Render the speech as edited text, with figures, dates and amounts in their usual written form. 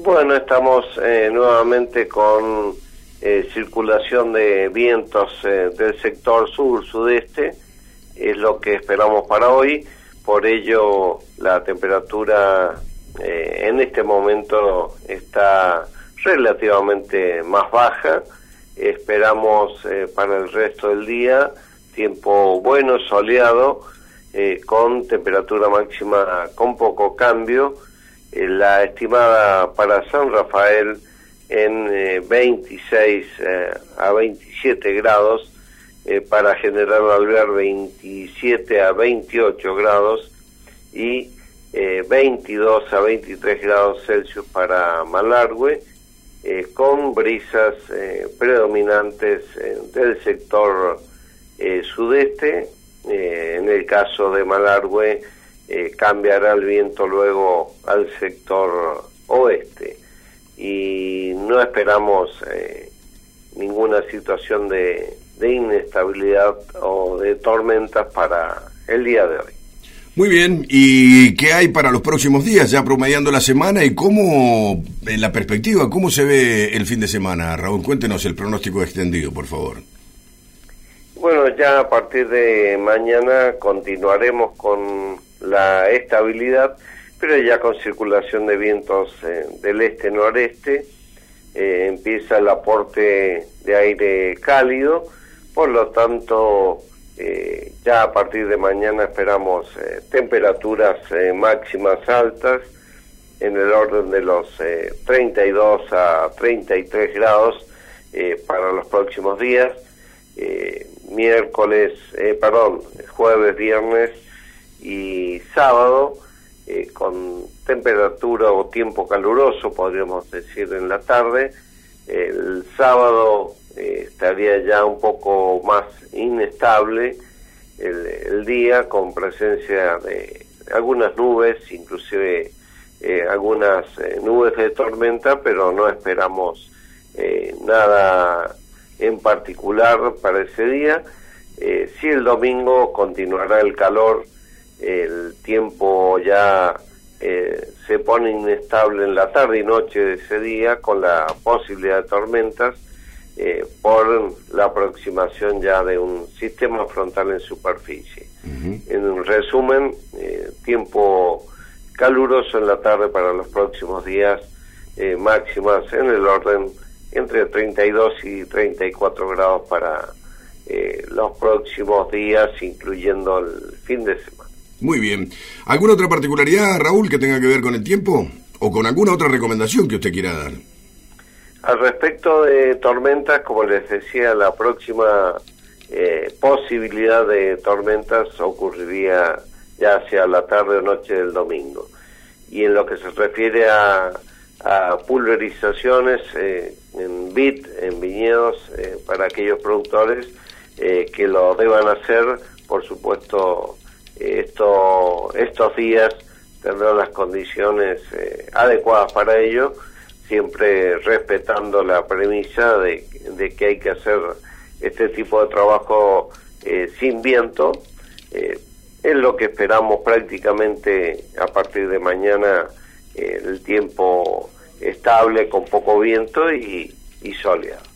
Bueno, estamos nuevamente con circulación de vientos del sector sur-sudeste, es lo que esperamos para hoy. Por ello la temperatura en este momento está relativamente más baja. Esperamos para el resto del día tiempo bueno, soleado, con temperatura máxima con poco cambio. La estimada para San Rafael en 26 a 27 grados, para General Alvear 27 a 28 grados y 22 a 23 grados Celsius para Malargüe, con brisas predominantes del sector sudeste. En el caso de Malargüe cambiará el viento luego al sector oeste y no esperamos ninguna situación de inestabilidad o de tormentas para el día de hoy. Muy bien, ¿y qué hay para los próximos días, ya promediando la semana, y cómo, en la perspectiva, cómo se ve el fin de semana? Raúl, cuéntenos el pronóstico extendido, por favor. Bueno, ya a partir de mañana continuaremos con la estabilidad, pero ya con circulación de vientos del este-noreste. Empieza el aporte de aire cálido, por lo tanto ya a partir de mañana esperamos temperaturas máximas altas en el orden de los 32 a 33 grados para los próximos días. Jueves, viernes y sábado, con temperatura o tiempo caluroso, podríamos decir, en la tarde. El sábado estaría ya un poco más inestable el día, con presencia de algunas nubes, inclusive algunas nubes de tormenta, pero no esperamos nada en particular para ese día. Si el domingo continuará el calor, el tiempo ya se pone inestable en la tarde y noche de ese día, con la posibilidad de tormentas por la aproximación ya de un sistema frontal en superficie. En resumen, tiempo caluroso en la tarde para los próximos días, máximas en el orden entre 32 y 34 grados para los próximos días, incluyendo el fin de semana. Muy bien. ¿Alguna otra particularidad, Raúl, que tenga que ver con el tiempo? ¿O con alguna otra recomendación que usted quiera dar? Al respecto de tormentas, como les decía, la próxima posibilidad de tormentas ocurriría ya hacia la tarde o noche del domingo. Y en lo que se refiere a pulverizaciones en vid, en viñedos, para aquellos productores que lo deban hacer, por supuesto, estos días tendrán las condiciones adecuadas para ello, siempre respetando la premisa de que hay que hacer este tipo de trabajo sin viento. Es lo que esperamos prácticamente a partir de mañana, el tiempo estable con poco viento y soleado.